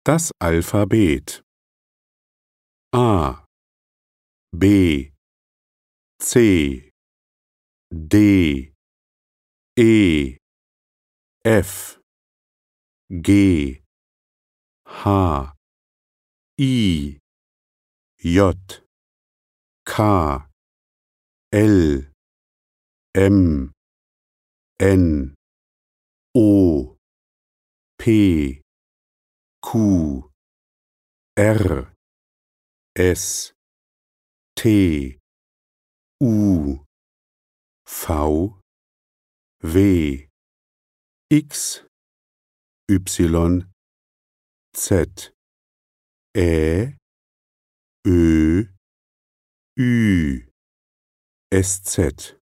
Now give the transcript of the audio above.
Das Alphabet: A, B, C, D, E, F, G, H, I, J, K, L, M, N, O, P, Q, R, S, T, U, V, W, X, Y, Z, Ä, Ö, Ü, SZ